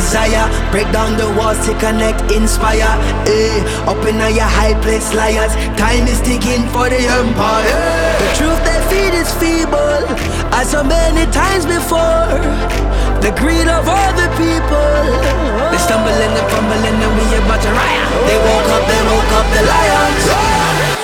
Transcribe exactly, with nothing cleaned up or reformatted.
desire. Break down the walls to connect, inspire. Eh, up in your high place, liars. Time is ticking for the empire. The truth they feed is feeble, as so many times before. The greed of all the people. They stumble and they fumble and then we about to riot. They woke up, they woke up the lions.